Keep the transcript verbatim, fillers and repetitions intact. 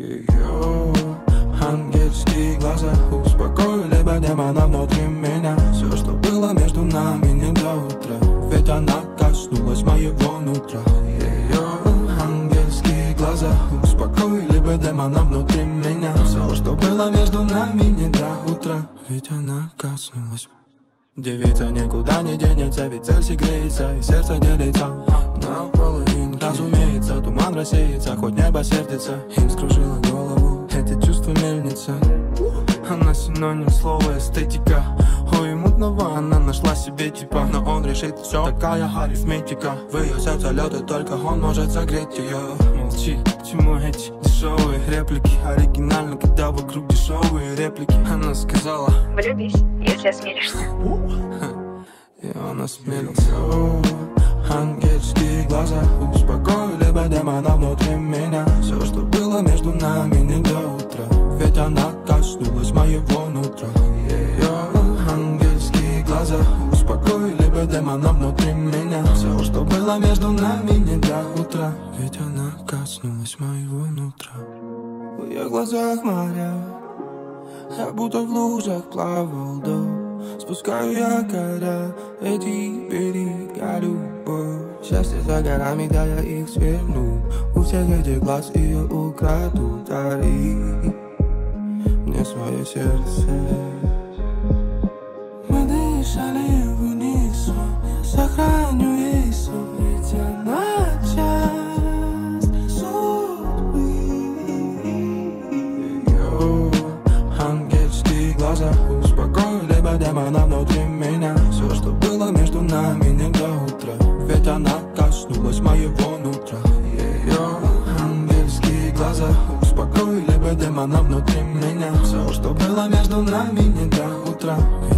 Ее ангельские глаза успокоили бы демона внутри меня. Все, что было между нами, не до утра, ведь она коснулась моего нутра. Ее ангельские глаза успокоили бы демона внутри меня. Все, что было между нами, не до утра, ведь она коснулась. Девица никуда не денется, ведь цель согреется и сердце делится на половину. Разумеется, туман рассеется, хоть небо сердится. Им скружила голову эти чувства мельница. Она синоним слова эстетика. Ой, мутного она нашла себе типа, но он решит все, такая арифметика. В ее сердце лед, и только он может согреть ее. Молчи, к чему эти дешевые реплики? Оригинально, когда вокруг дешевые реплики. Она сказала: влюбись, если осмелишься. И он осмелился. Ангельские глаза успокоили бы демона внутри меня. Все, что было между нами, не до утра, ведь она коснулась моего нутра. Ее ангельские глаза успокоили бы демона внутри меня. Все, что было между нами, не до утра, ведь она коснулась моего нутра. В ее глазах моря, я будто в лужах плавал до. Спускаю якоря, эти берега, любовь. Счастье за горами, да я их сверну. У всех этих глаз ее украду. Дари мне свое сердце. Мы дышали в унисон, я сохраню ей сон, ведь она часть судьбы. Ее ангельские глаза успокоили бы демона внутри меня. Все, что было между нами, не до утра, ведь она коснулась моего нутра. Ее ангельские глаза успокоили бы демона внутри меня. Все, что было между нами, не до утра.